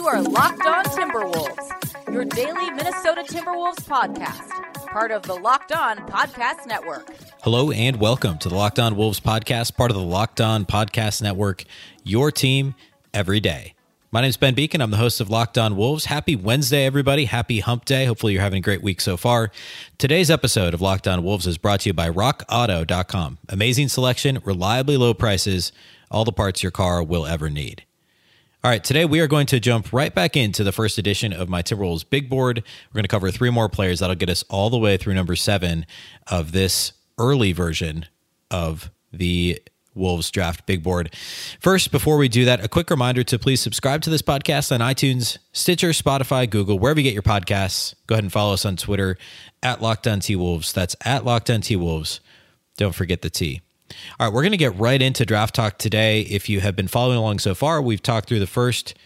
You are Locked On Timberwolves, your daily Minnesota Timberwolves podcast, part of the Locked On Podcast Network. Hello and welcome to the Locked On Wolves podcast, part of the Locked On Podcast Network, your team every day. My name is Ben Beacon. I'm the host of Locked On Wolves. Happy Wednesday, everybody. Happy hump day. Hopefully you're having a great week so far. Today's episode of Locked On Wolves is brought to you by RockAuto.com. Amazing selection, reliably low prices, all the parts your car will ever need. All right, today we are going to jump right back into the first edition of my Timberwolves Big Board. We're going to cover three more players. That'll get us all the way through number 7 of this early version of the Wolves Draft Big Board. First, before we do that, a quick reminder to please subscribe to this podcast on iTunes, Stitcher, Spotify, Google, wherever you get your podcasts. Go ahead and follow us on Twitter at LockedOnTWolves. That's at LockedOnTWolves. Don't forget the T. All right, we're going to get right into draft talk today. If you have been following along so far, we've talked through the first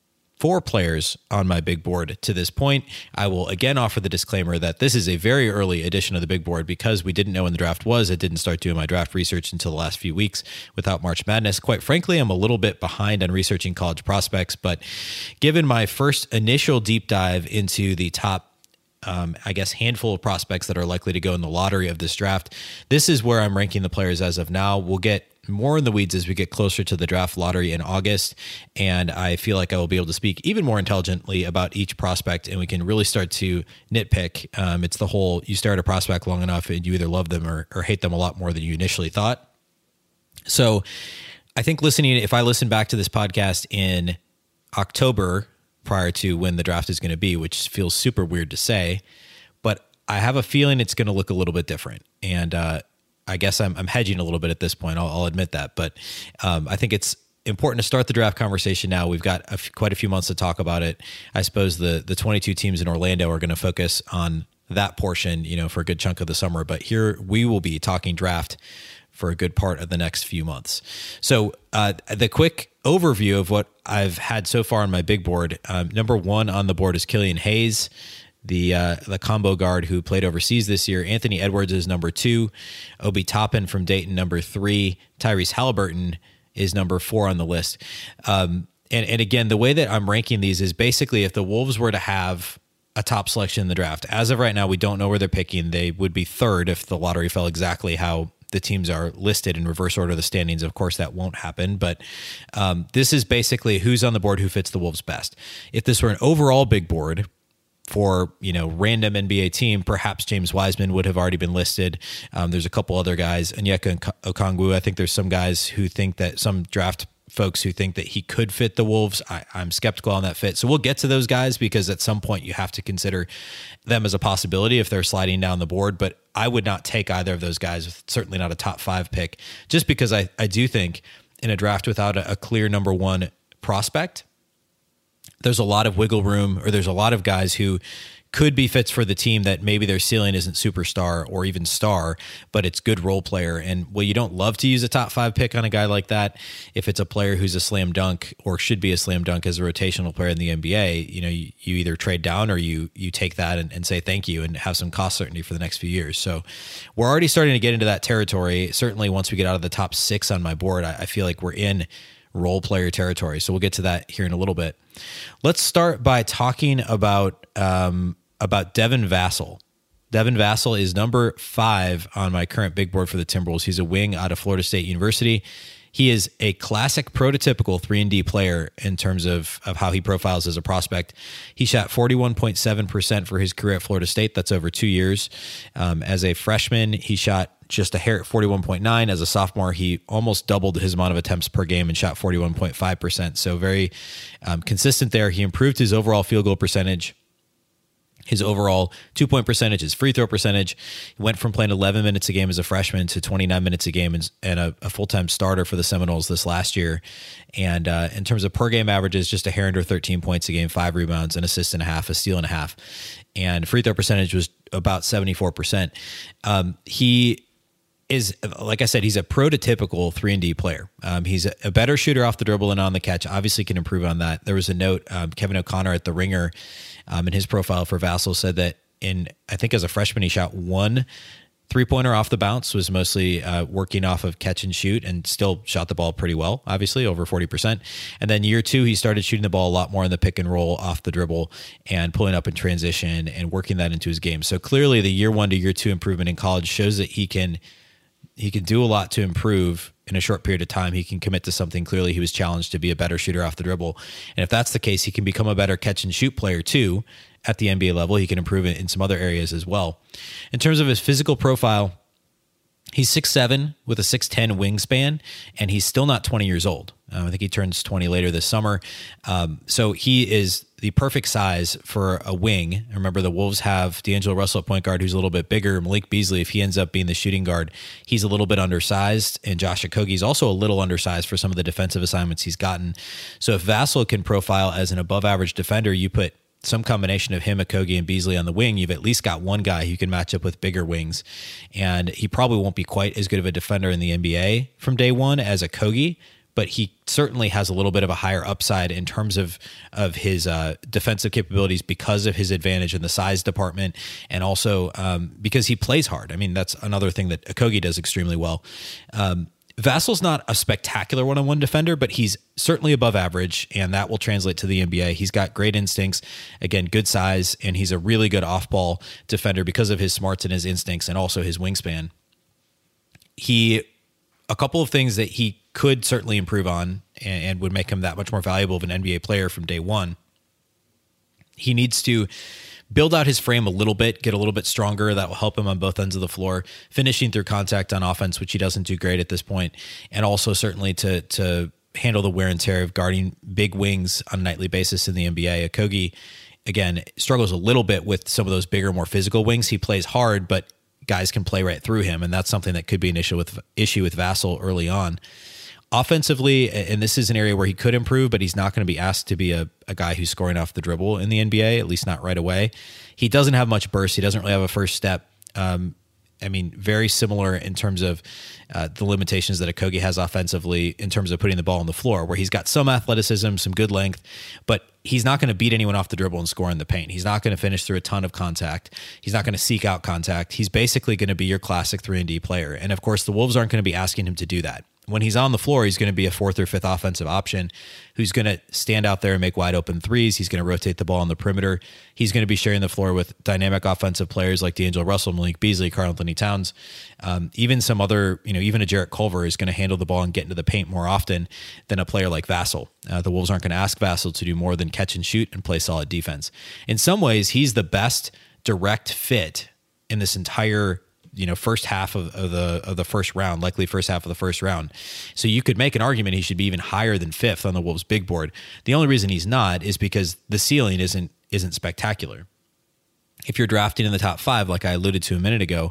4 players on my big board to this point. I will again offer the disclaimer that this is a very early edition of the big board because we didn't know when the draft was. I didn't start doing my draft research until the last few weeks without March Madness. Quite frankly, I'm a little bit behind on researching college prospects, but given my first initial deep dive into the top handful of prospects that are likely to go in the lottery of this draft, this is where I'm ranking the players as of now. We'll get more in the weeds as we get closer to the draft lottery in August, and I feel like I will be able to speak even more intelligently about each prospect, and we can really start to nitpick. It's the whole, you stare at a prospect long enough and you either love them or hate them a lot more than you initially thought. So I think if I listen back to this podcast in October, prior to when the draft is going to be, which feels super weird to say, but I have a feeling it's going to look a little bit different. And I guess I'm hedging a little bit at this point. I'll admit that. But I think it's important to start the draft conversation now. We've got quite a few months to talk about it. I suppose the 22 teams in Orlando are going to focus on that portion, for a good chunk of the summer. But here we will be talking draft for a good part of the next few months. So the quick overview of what I've had so far on my big board. Number 1 on the board is Killian Hayes, the combo guard who played overseas this year. Anthony Edwards is number 2. Obi Toppin from Dayton, number 3. Tyrese Halliburton is number 4 on the list. And again, the way that I'm ranking these is basically if the Wolves were to have a top selection in the draft. As of right now, we don't know where they're picking. They would be 3rd if the lottery fell exactly how the teams are listed in reverse order of the standings. Of course, that won't happen, but this is basically who's on the board, who fits the Wolves best. If this were an overall big board for, random NBA team, perhaps James Wiseman would have already been listed. There's a couple other guys, Onyeka Okongwu. I think there's some guys who think that some draft folks who think that he could fit the Wolves. I'm skeptical on that fit. So we'll get to those guys because at some point you have to consider them as a possibility if they're sliding down the board. But I would not take either of those guys, certainly not a top 5 pick, just because I do think in a draft without a clear number 1 prospect, there's a lot of wiggle room, or there's a lot of guys who could be fits for the team that maybe their ceiling isn't superstar or even star, but it's good role player. And you don't love to use a top 5 pick on a guy like that. If it's a player who's a slam dunk or should be a slam dunk as a rotational player in the NBA, you either trade down or you take that and say thank you and have some cost certainty for the next few years. So we're already starting to get into that territory. Certainly once we get out of the top 6 on my board, I feel like we're in role player territory. So we'll get to that here in a little bit. Let's start by talking about Devin Vassell. Devin Vassell is number 5 on my current big board for the Timberwolves. He's a wing out of Florida State University. He is a classic prototypical 3-and-D player in terms of how he profiles as a prospect. He shot 41.7% for his career at Florida State. That's over 2 years. As a freshman, he shot just a hair at 41.9. As a sophomore, he almost doubled his amount of attempts per game and shot 41.5%. So very consistent there. He improved his overall field goal percentage, his overall 2-point percentage, his free throw percentage. He went from playing 11 minutes a game as a freshman to 29 minutes a game and a full-time starter for the Seminoles this last year. And in terms of per game averages, just a hair under 13 points a game, 5 rebounds, an assist and a half, a steal and a half. And free throw percentage was about 74%. He is, like I said, he's a prototypical 3-and-D player. He's a better shooter off the dribble and on the catch. Obviously can improve on that. There was a note, Kevin O'Connor at The Ringer, in his profile for Vassell said that I think as a freshman, he shot 1 Three-pointer off the bounce was mostly working off of catch and shoot, and still shot the ball pretty well, obviously, over 40%. And then year 2, he started shooting the ball a lot more in the pick and roll off the dribble and pulling up in transition and working that into his game. So clearly the year 1 to year 2 improvement in college shows that he can do a lot to improve in a short period of time. He can commit to something. Clearly he was challenged to be a better shooter off the dribble. And if that's the case, he can become a better catch and shoot player too at the NBA level. He can improve it in some other areas as well. In terms of his physical profile, he's 6'7" with a 6'10" wingspan, and he's still not 20 years old. I think he turns 20 later this summer. So he is the perfect size for a wing. Remember, the Wolves have D'Angelo Russell at point guard, who's a little bit bigger. Malik Beasley, if he ends up being the shooting guard, he's a little bit undersized. And Josh Okogie is also a little undersized for some of the defensive assignments he's gotten. So if Vassell can profile as an above-average defender, you put some combination of him, Okogie, and Beasley on the wing, you've at least got one guy who can match up with bigger wings. And he probably won't be quite as good of a defender in the NBA from day one as Okogie, but he certainly has a little bit of a higher upside in terms of his defensive capabilities because of his advantage in the size department, and also because he plays hard. I mean, that's another thing that Okogie does extremely well. Vassell's not a spectacular one-on-one defender, but he's certainly above average, and that will translate to the NBA. He's got great instincts, again, good size, and he's a really good off-ball defender because of his smarts and his instincts and also his wingspan. A couple of things that he could certainly improve on and would make him that much more valuable of an NBA player from day one. He needs to build out his frame a little bit, get a little bit stronger. That will help him on both ends of the floor, finishing through contact on offense, which he doesn't do great at this point, and also certainly to handle the wear and tear of guarding big wings on a nightly basis in the NBA. Okogie, again, struggles a little bit with some of those bigger, more physical wings. He plays hard, but guys can play right through him, and that's something that could be an issue with Vassell early on. Offensively, and this is an area where he could improve, but he's not going to be asked to be a guy who's scoring off the dribble in the NBA, at least not right away. He doesn't have much burst. He doesn't really have a first step. Very similar in terms of the limitations that Okogie has offensively in terms of putting the ball on the floor, where he's got some athleticism, some good length, but he's not going to beat anyone off the dribble and score in the paint. He's not going to finish through a ton of contact. He's not going to seek out contact. He's basically going to be your classic 3-and-D player. And of course, the Wolves aren't going to be asking him to do that. When he's on the floor, he's going to be a 4th or 5th offensive option who's going to stand out there and make wide open threes. He's going to rotate the ball on the perimeter. He's going to be sharing the floor with dynamic offensive players like D'Angelo Russell, Malik Beasley, Karl-Anthony Towns. Even some other, even a Jarrett Culver is going to handle the ball and get into the paint more often than a player like Vassell. The Wolves aren't going to ask Vassell to do more than catch and shoot and play solid defense. In some ways, he's the best direct fit in this entire first half of the first round, likely first half of the first round. So you could make an argument he should be even higher than 5th on the Wolves big board. The only reason he's not is because the ceiling isn't spectacular. If you're drafting in the top 5, like I alluded to a minute ago,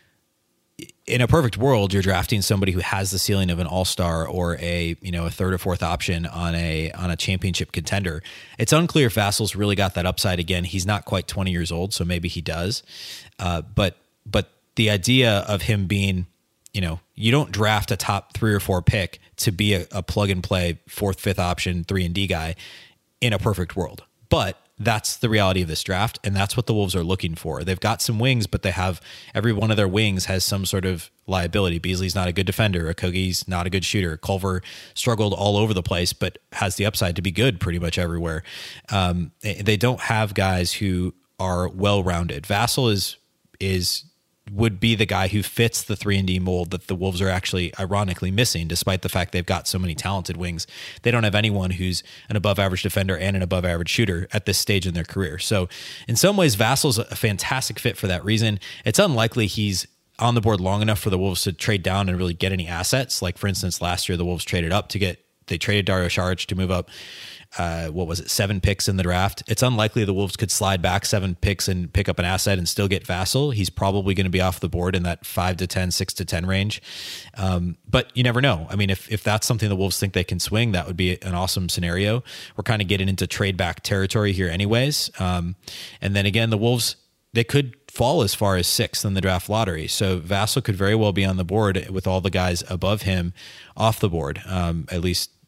in a perfect world, you're drafting somebody who has the ceiling of an all-star or a 3rd or 4th option on a championship contender. It's unclear if Vassell's really got that upside. Again, he's not quite 20 years old, so maybe he does. But the idea of him being, you don't draft a top 3 or 4 pick to be a plug and play 4th, 5th option 3-and-D guy in a perfect world. But that's the reality of this draft, and that's what the Wolves are looking for. They've got some wings, but they have every one of their wings has some sort of liability. Beasley's not a good defender. Okogie's not a good shooter. Culver struggled all over the place, but has the upside to be good pretty much everywhere. They don't have guys who are well-rounded. Vassell would be the guy who fits the 3-and-D mold that the Wolves are actually ironically missing, despite the fact they've got so many talented wings. They don't have anyone who's an above average defender and an above average shooter at this stage in their career. So in some ways, Vassell's a fantastic fit for that reason. It's unlikely he's on the board long enough for the Wolves to trade down and really get any assets. Like for instance, last year, the Wolves traded up they traded Dario Saric to move up 7 picks in the draft. It's unlikely the Wolves could slide back 7 picks and pick up an asset and still get Vassell. He's probably going to be off the board in that 5 to 10, 6 to 10 range. But you never know. I mean, if that's something the Wolves think they can swing, that would be an awesome scenario. We're kind of getting into trade back territory here anyways. And then again, the Wolves, they could fall as far as 6th in the draft lottery. So Vassell could very well be on the board with all the guys above him off the board, at least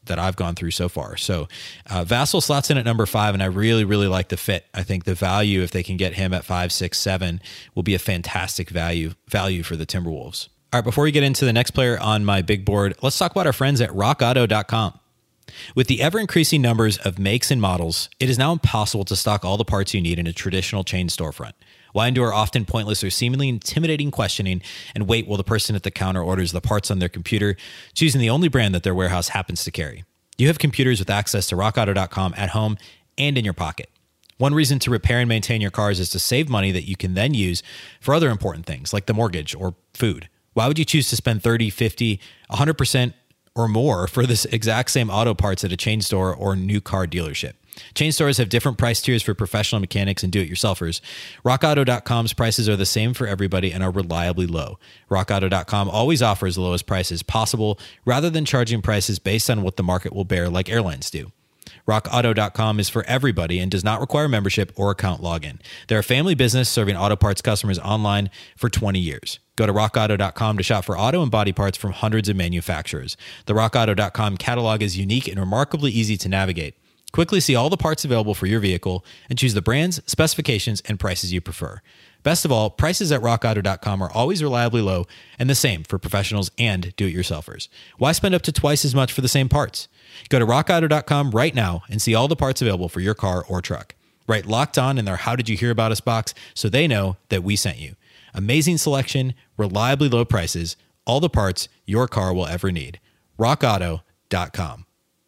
that I've gone through so far. So Vassell slots in at number 5, and I really, really like the fit. I think the value, if they can get him at 5, 6, 7, will be a fantastic value for the Timberwolves. All right, before we get into the next player on my big board, let's talk about our friends at rockauto.com. With the ever-increasing numbers of makes and models, it is now impossible to stock all the parts you need in a traditional chain storefront. Why endure often pointless or seemingly intimidating questioning and wait while the person at the counter orders the parts on their computer, choosing the only brand that their warehouse happens to carry? You have computers with access to rockauto.com at home and in your pocket. One reason to repair and maintain your cars is to save money that you can then use for other important things like the mortgage or food. Why would you choose to spend 30, 50, 100% or more for this exact same auto parts at a chain store or new car dealership? Chain stores have different price tiers for professional mechanics and do-it-yourselfers. RockAuto.com's prices are the same for everybody and are reliably low. RockAuto.com always offers the lowest prices possible rather than charging prices based on what the market will bear like airlines do. RockAuto.com is for everybody and does not require membership or account login. They're a family business serving auto parts customers online for 20 years. Go to rockauto.com to shop for auto and body parts from hundreds of manufacturers. The rockauto.com catalog is unique and remarkably easy to navigate. Quickly see all the parts available for your vehicle and choose the brands, specifications, and prices you prefer. Best of all, prices at rockauto.com are always reliably low and the same for professionals and do-it-yourselfers. Why spend up to twice as much for the same parts? Go to rockauto.com right now and see all the parts available for your car or truck. Write Locked On in their How Did You Hear About Us box so they know that we sent you. Amazing selection, reliably low prices, all the parts your car will ever need. rockauto.com.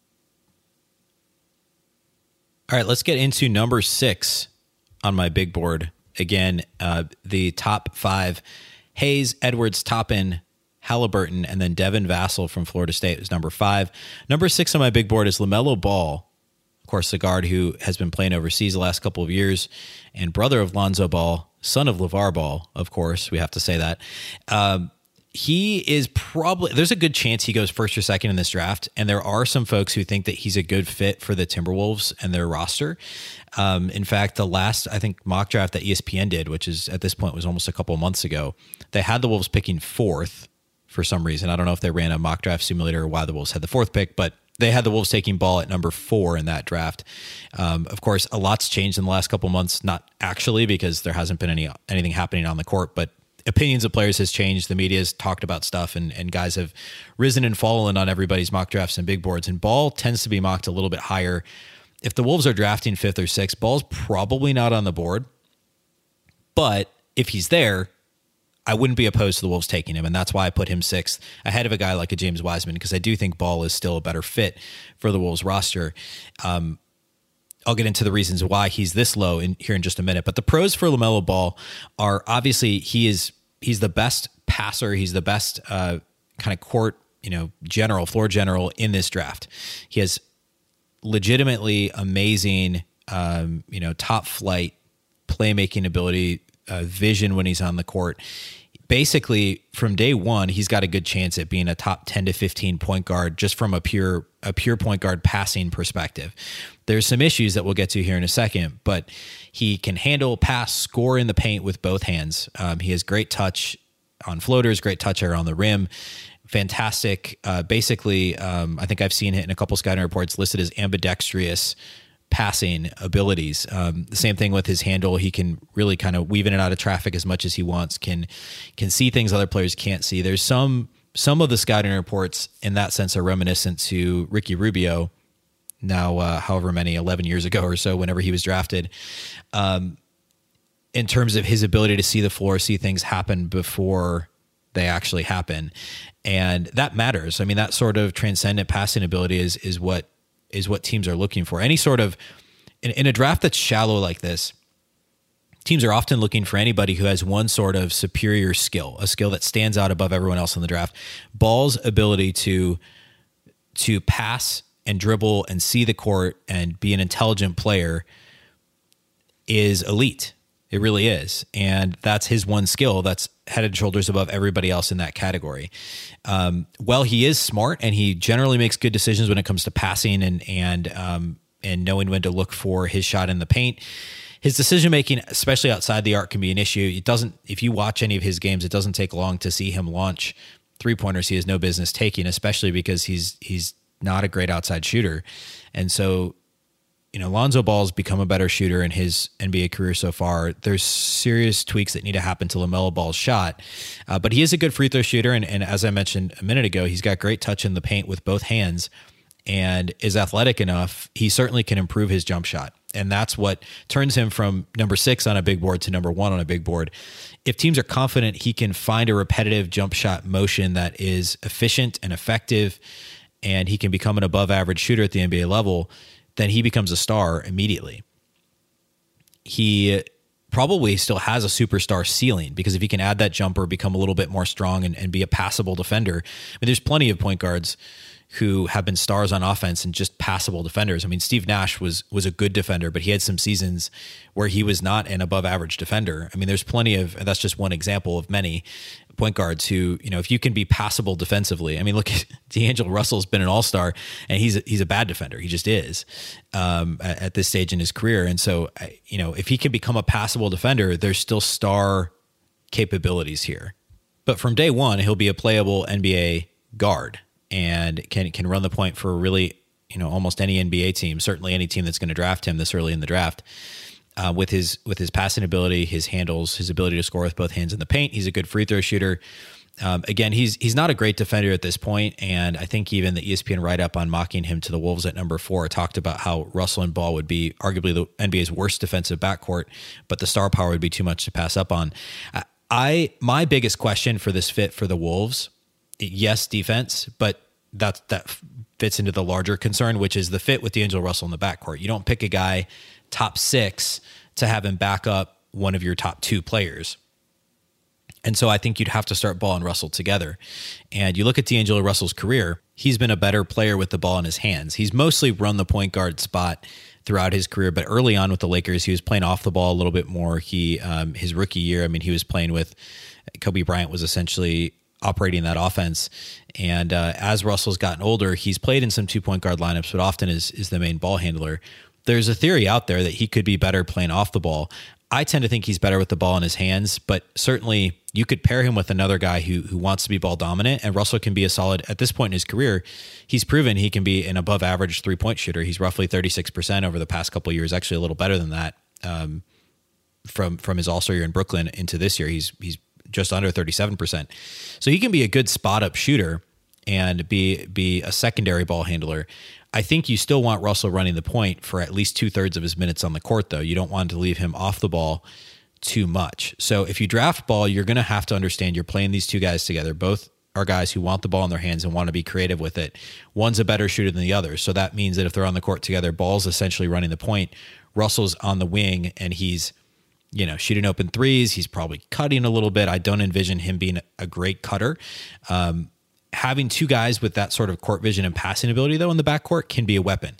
All right, let's get into number 6 on my big board. Again, the top 5, Hayes, Edwards, Toppin, Halliburton, and then Devin Vassell from Florida State was number 5. Number 6 on my big board is LaMelo Ball, of course, the guard who has been playing overseas the last couple of years, and brother of Lonzo Ball, son of LeVar Ball, of course, we have to say that. He is probably, there's a good chance he goes first or second in this draft. And there are some folks who think that he's a good fit for the Timberwolves and their roster. In fact, the last, I think, mock draft that ESPN did, which is at this point was almost a couple of months ago, they had the Wolves picking 4th for some reason. I don't know if they ran a mock draft simulator or why the Wolves had the 4th pick, but they had the Wolves taking Ball at number 4 in that draft. Of course, a lot's changed in the last couple of months, not actually because there hasn't been anything happening on the court, but opinions of players has changed. The media has talked about stuff and guys have risen and fallen on everybody's mock drafts and big boards. And Ball tends to be mocked a little bit higher. If the Wolves are drafting 5th or 6th, Ball's probably not on the board. But if he's there, I wouldn't be opposed to the Wolves taking him. And that's why I put him 6th ahead of a guy like a James Wiseman, because I do think Ball is still a better fit for the Wolves roster. I'll get into the reasons why he's this low here in just a minute. But the pros for LaMelo Ball are obviously he's the best passer. He's the best kind of court, floor general in this draft. He has legitimately amazing, top flight playmaking ability, vision when he's on the court. Basically, from day one, he's got a good chance at being a top 10 to 15 point guard just from a pure point guard passing perspective. There's some issues that we'll get to here in a second, but he can handle, pass, score in the paint with both hands. He has great touch on floaters, great touch around the rim. Fantastic. I think I've seen it in a couple scouting reports listed as ambidextrous passing abilities. The same thing with his handle. He can really kind of weave in and out of traffic as much as he wants, can see things other players can't see. There's some of the scouting reports in that sense are reminiscent to Ricky Rubio, now however many, 11 years ago or so, whenever he was drafted, in terms of his ability to see the floor, see things happen before they actually happen. And that matters. I mean, that sort of transcendent passing ability is what teams are looking for. Any sort of, in a draft that's shallow like this, teams are often looking for anybody who has one sort of superior skill, a skill that stands out above everyone else in the draft. Ball's ability to pass and dribble and see the court and be an intelligent player is elite. It really is. And that's his one skill that's head and shoulders above everybody else in that category. Well, he is smart and he generally makes good decisions when it comes to passing and knowing when to look for his shot in the paint. His decision-making, especially outside the arc, can be an issue. If you watch any of his games, it doesn't take long to see him launch three-pointers he has no business taking, especially because he's not a great outside shooter. And so, Lonzo Ball's become a better shooter in his NBA career so far. There's serious tweaks that need to happen to LaMelo Ball's shot. But he is a good free throw shooter. And as I mentioned a minute ago, he's got great touch in the paint with both hands and is athletic enough. He certainly can improve his jump shot. And that's what turns him from number 6 on a big board to number 1 on a big board. If teams are confident he can find a repetitive jump shot motion that is efficient and effective, and he can become an above average shooter at the NBA level, then he becomes a star immediately. He probably still has a superstar ceiling, because if he can add that jumper, become a little bit more strong and be a passable defender. I mean, there's plenty of point guards who have been stars on offense and just passable defenders. I mean, Steve Nash was a good defender, but he had some seasons where he was not an above average defender. I mean, there's plenty of, and that's just one example of many point guards who, if you can be passable defensively. I mean, look, D'Angelo Russell's been an all-star and he's a bad defender. He just is at this stage in his career. And so, if he can become a passable defender, there's still star capabilities here. But from day one, he'll be a playable NBA guard and can run the point for really, almost any NBA team, certainly any team that's going to draft him this early in the draft. With his passing ability, his handles, his ability to score with both hands in the paint, he's a good free throw shooter. Again, he's not a great defender at this point, and I think even the ESPN write-up on mocking him to the Wolves at number 4 talked about how Russell and Ball would be arguably the NBA's worst defensive backcourt, but the star power would be too much to pass up on. My biggest question for this fit for the Wolves, yes, defense, but that fits into the larger concern, which is the fit with D'Angelo Russell in the backcourt. You don't pick a guy top 6 to have him back up one of your top 2 players. And so I think you'd have to start Ball and Russell together. And you look at D'Angelo Russell's career, he's been a better player with the ball in his hands. He's mostly run the point guard spot throughout his career, but early on with the Lakers, he was playing off the ball a little bit more. His rookie year, he was playing with Kobe Bryant, was essentially operating that offense. And as Russell's gotten older, he's played in some 2-point guard lineups, but often is the main ball handler. There's a theory out there that he could be better playing off the ball. I tend to think he's better with the ball in his hands, but certainly you could pair him with another guy who wants to be ball dominant, and Russell can be a solid, at this point in his career, he's proven he can be an above average 3-point shooter. He's roughly 36% over the past couple of years, actually a little better than that. From his All-Star year in Brooklyn into this year, he's just under 37%. So he can be a good spot up shooter and be a secondary ball handler. I think you still want Russell running the point for at least 2/3 of his minutes on the court, though. You don't want to leave him off the ball too much. So if you draft Ball, you're going to have to understand you're playing these two guys together. Both are guys who want the ball in their hands and want to be creative with it. One's a better shooter than the other. So that means that if they're on the court together, Ball's essentially running the point. Russell's on the wing and he's, shooting open threes. He's probably cutting a little bit. I don't envision him being a great cutter. Having two guys with that sort of court vision and passing ability, though, in the backcourt can be a weapon.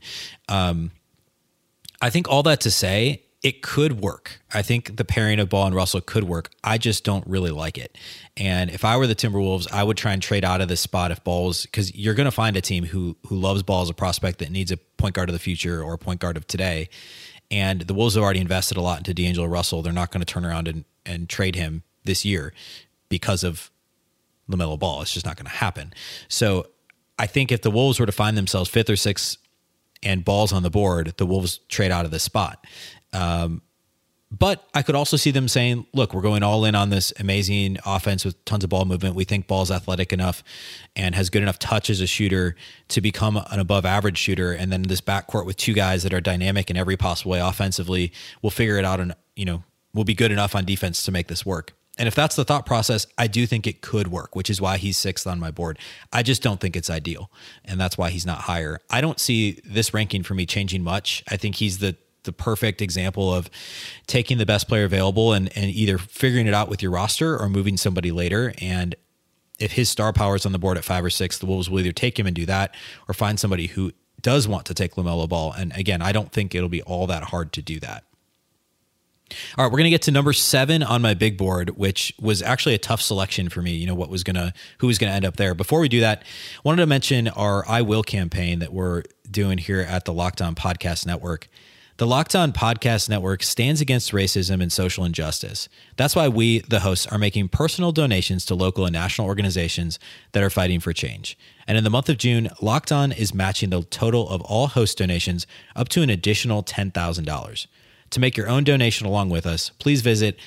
I think all that to say, it could work. I think the pairing of Ball and Russell could work. I just don't really like it. And if I were the Timberwolves, I would try and trade out of this spot if Ball's, because you're going to find a team who loves Ball as a prospect that needs a point guard of the future or a point guard of today. And the Wolves have already invested a lot into D'Angelo Russell. They're not going to turn around and trade him this year because of LaMelo Ball. It's just not going to happen. So I think if the Wolves were to find themselves 5th or 6th and Ball's on the board, the Wolves trade out of this spot. But I could also see them saying, look, we're going all in on this amazing offense with tons of ball movement. We think Ball's athletic enough and has good enough touch as a shooter to become an above average shooter. And then this backcourt with two guys that are dynamic in every possible way offensively, we'll figure it out and, we'll be good enough on defense to make this work. And if that's the thought process, I do think it could work, which is why he's 6th on my board. I just don't think it's ideal. And that's why he's not higher. I don't see this ranking for me changing much. I think he's the perfect example of taking the best player available and either figuring it out with your roster or moving somebody later. And if his star power is on the board at 5 or 6, the Wolves will either take him and do that or find somebody who does want to take LaMelo Ball. And again, I don't think it'll be all that hard to do that. All right, we're going to get to number 7 on my big board, which was actually a tough selection for me, who was going to end up there. Before we do that, I wanted to mention our I Will campaign that we're doing here at the Locked On Podcast Network. The Locked On Podcast Network stands against racism and social injustice. That's why we, the hosts, are making personal donations to local and national organizations that are fighting for change. And in the month of June, Locked On is matching the total of all host donations up to an additional $10,000. To make your own donation along with us, please visit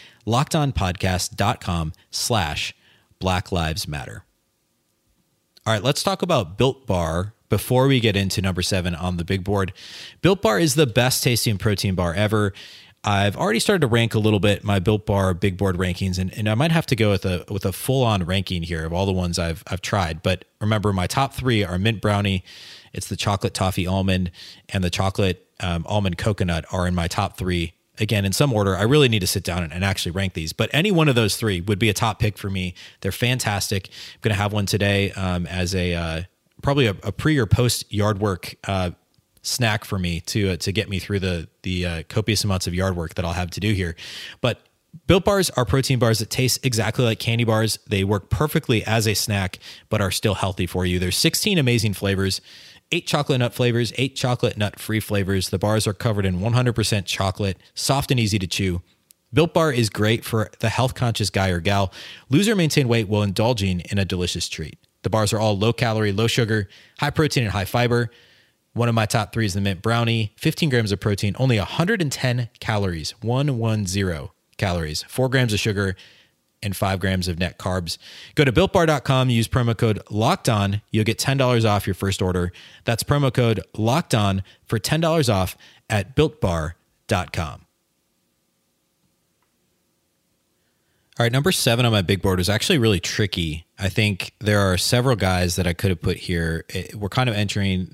lockedonpodcast.com/Black Lives Matter. All right, let's talk about Built Bar before we get into number 7 on the big board. Built Bar is the best tasting protein bar ever. I've already started to rank a little bit my Built Bar big board rankings, and I might have to go with a full-on ranking here of all the ones I've tried. But remember, my top 3 are Mint Brownie, it's the chocolate toffee almond, and the chocolate almond coconut are in my top 3. Again, in some order. I really need to sit down and actually rank these, but any one of those 3 would be a top pick for me. They're fantastic. I'm going to have one today as a probably a pre or post yard work snack for me to get me through the copious amounts of yard work that I'll have to do here. But Built Bars are protein bars that taste exactly like candy bars. They work perfectly as a snack, but are still healthy for you. There's 16 amazing flavors, 8 chocolate nut flavors, 8 chocolate nut free flavors. The bars are covered in 100% chocolate, soft and easy to chew. Built Bar is great for the health conscious guy or gal, lose or maintain weight while indulging in a delicious treat. The bars are all low calorie, low sugar, high protein, and high fiber. One of my top 3 is the Mint Brownie, 15 grams of protein, only 110 calories, 110 calories, 4 grams of sugar, and 5 grams of net carbs. Go to BuiltBar.com, use promo code LOCKEDON. You'll get $10 off your first order. That's promo code LOCKEDON for $10 off at BuiltBar.com. All right, number 7 on my big board was actually really tricky. I think there are several guys that I could have put here. We're kind of entering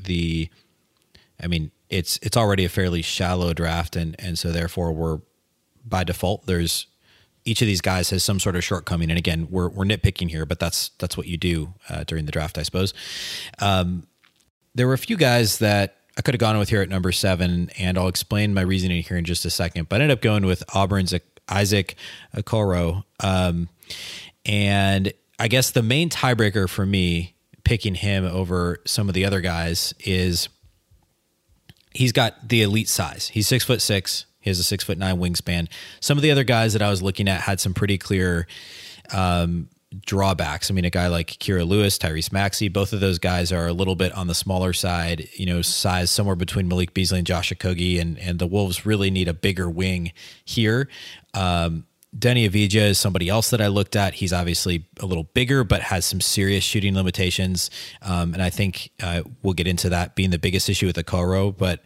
it's already a fairly shallow draft, and so therefore we're, by default, each of these guys has some sort of shortcoming. And again, we're nitpicking here, but that's what you do during the draft, I suppose. There were a few guys that I could have gone with here at number 7, and I'll explain my reasoning here in just a second. But I ended up going with Auburn's Isaac Okoro. And I guess the main tiebreaker for me picking him over some of the other guys is he's got the elite size. He's 6'6". He has a 6'9" wingspan. Some of the other guys that I was looking at had some pretty clear drawbacks. I mean, a guy like Kira Lewis, Tyrese Maxey, both of those guys are a little bit on the smaller side, size somewhere between Malik Beasley and Josh Okogie, and the Wolves really need a bigger wing here. Denny Avdija is somebody else that I looked at. He's obviously a little bigger, but has some serious shooting limitations. And I think we'll get into that being the biggest issue with Okoro, but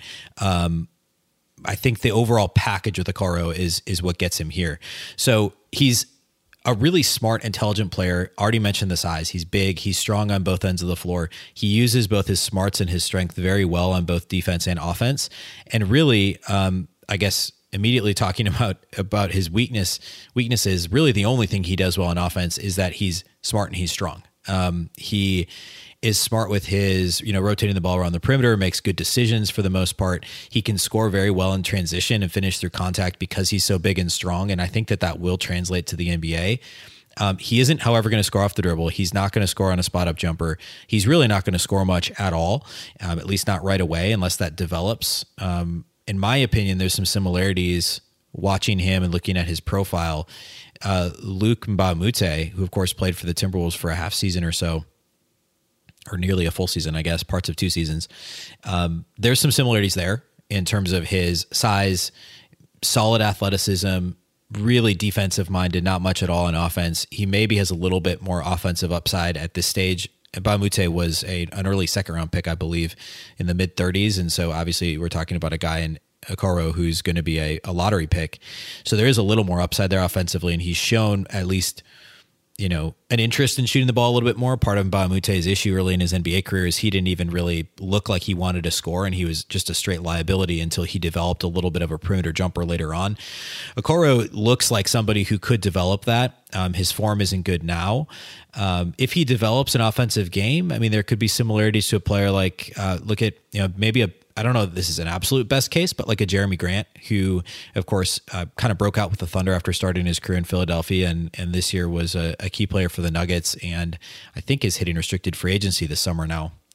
I think the overall package with Okoro is what gets him here. So he's a really smart, intelligent player. Already mentioned the size. He's big. He's strong on both ends of the floor. He uses both his smarts and his strength very well on both defense and offense. And really, I guess immediately talking about his weaknesses, really the only thing he does well on offense is that he's smart and he's strong. He is smart with his, rotating the ball around the perimeter, makes good decisions for the most part. He can score very well in transition and finish through contact because he's so big and strong. And I think that will translate to the NBA. He isn't, however, going to score off the dribble. He's not going to score on a spot-up jumper. He's really not going to score much at all, at least not right away, unless that develops. In my opinion, there's some similarities watching him and looking at his profile. Luke Mbah a Moute, who of course played for the Timberwolves for a half season or so, or nearly a full season, I guess, parts of 2 seasons. There's some similarities there in terms of his size, solid athleticism, really defensive minded, not much at all in offense. He maybe has a little bit more offensive upside at this stage. Mbah a Moute was an early second-round pick, I believe, in the mid-30s. And so obviously we're talking about a guy in Okoro who's going to be a lottery pick. So there is a little more upside there offensively, and he's shown at least an interest in shooting the ball a little bit more. Part of Mbah a Moute's issue early in his NBA career is he didn't even really look like he wanted to score, and he was just a straight liability until he developed a little bit of a perimeter jumper later on. Okoro looks like somebody who could develop that. His form isn't good now. If he develops an offensive game, there could be similarities to a player like, look at, maybe I don't know if this is an absolute best case, but like a Jeremy Grant, who, of course, kind of broke out with the Thunder after starting his career in Philadelphia, and this year was a key player for the Nuggets, and I think is hitting restricted free agency this summer now.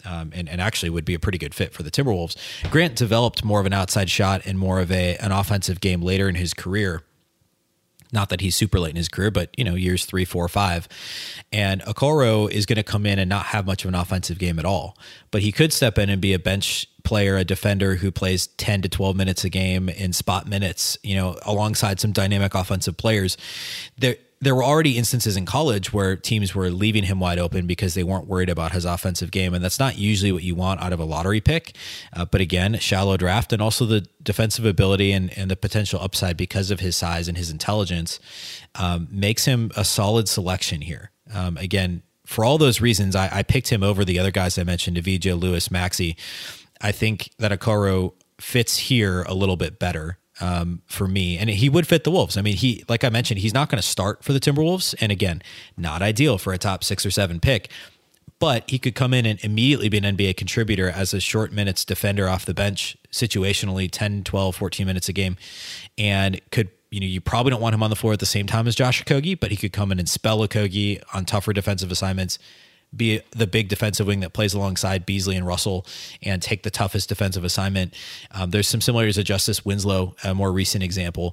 and actually would be a pretty good fit for the Timberwolves. Grant developed more of an outside shot and more of an offensive game later in his career. Not that he's super late in his career, but, years 3, 4, 5. And Okoro is going to come in and not have much of an offensive game at all. But he could step in and be a bench player, a defender who plays 10 to 12 minutes a game in spot minutes, alongside some dynamic offensive players. There were already instances in college where teams were leaving him wide open because they weren't worried about his offensive game. And that's not usually what you want out of a lottery pick. But again, shallow draft, and also the defensive ability and the potential upside because of his size and his intelligence makes him a solid selection here. Again, for all those reasons, I picked him over the other guys I mentioned, Avdija, Lewis, Maxey. I think that Okoro fits here a little bit better. For me, and he would fit the Wolves. I mean, like I mentioned, he's not going to start for the Timberwolves. And again, not ideal for a top 6 or 7 pick, but he could come in and immediately be an NBA contributor as a short minutes defender off the bench, situationally 10, 12, 14 minutes a game. And could, you probably don't want him on the floor at the same time as Josh Okogie, but he could come in and spell Okogie on tougher defensive assignments, be the big defensive wing that plays alongside Beasley and Russell and take the toughest defensive assignment. There's some similarities to Justice Winslow, a more recent example.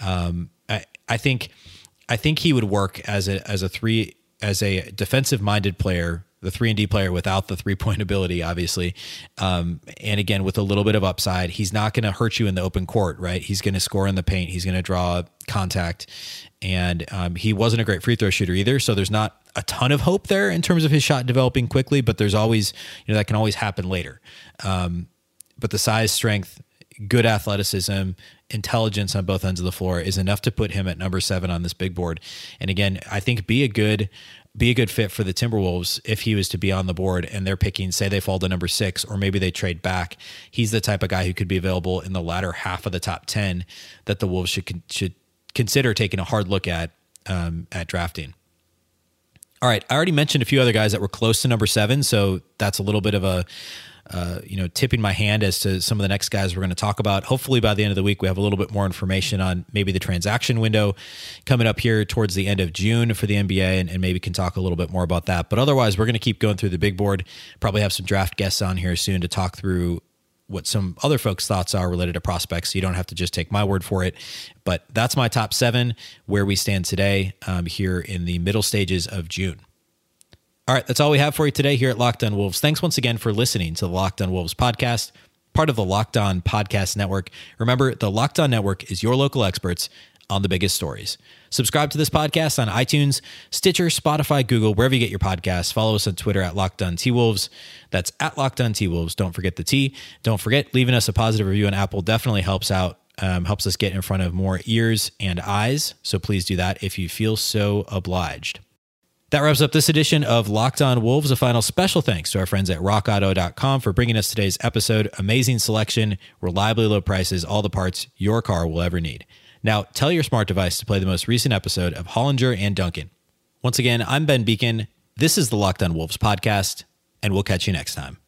I think he would work as a defensive minded player, the 3-and-D player without the 3-point ability, obviously. And again, with a little bit of upside, he's not going to hurt you in the open court, right? He's going to score in the paint. He's going to draw contact. And he wasn't a great free throw shooter either. So there's not a ton of hope there in terms of his shot developing quickly, but there's always, that can always happen later. But the size, strength, good athleticism, intelligence on both ends of the floor is enough to put him at number 7 on this big board. And again, I think be a good fit for the Timberwolves if he was to be on the board and they're picking, say they fall to number 6, or maybe they trade back. He's the type of guy who could be available in the latter half of the top 10 that the Wolves should consider taking a hard look at drafting. All right, I already mentioned a few other guys that were close to number 7, so that's a little bit of a tipping my hand as to some of the next guys we're going to talk about. Hopefully by the end of the week, we have a little bit more information on maybe the transaction window coming up here towards the end of June for the NBA, and maybe can talk a little bit more about that. But otherwise, we're going to keep going through the big board, probably have some draft guests on here soon to talk through what some other folks' thoughts are related to prospects. So you don't have to just take my word for it. But that's my top 7, where we stand today here in the middle stages of June. All right, that's all we have for you today here at Locked On Wolves. Thanks once again for listening to the Locked On Wolves podcast, part of the Locked On Podcast Network. Remember, the Locked On Network is your local experts on the biggest stories. Subscribe to this podcast on iTunes, Stitcher, Spotify, Google, wherever you get your podcasts. Follow us on Twitter at Locked On T-Wolves. That's at Locked On T-Wolves. Don't forget the T. Don't forget, leaving us a positive review on Apple definitely helps out, helps us get in front of more ears and eyes. So please do that if you feel so obliged. That wraps up this edition of Locked On Wolves. A final special thanks to our friends at rockauto.com for bringing us today's episode. Amazing selection, reliably low prices, all the parts your car will ever need. Now, tell your smart device to play the most recent episode of Hollinger and Duncan. Once again, I'm Ben Beacon. This is the Locked On Wolves podcast, and we'll catch you next time.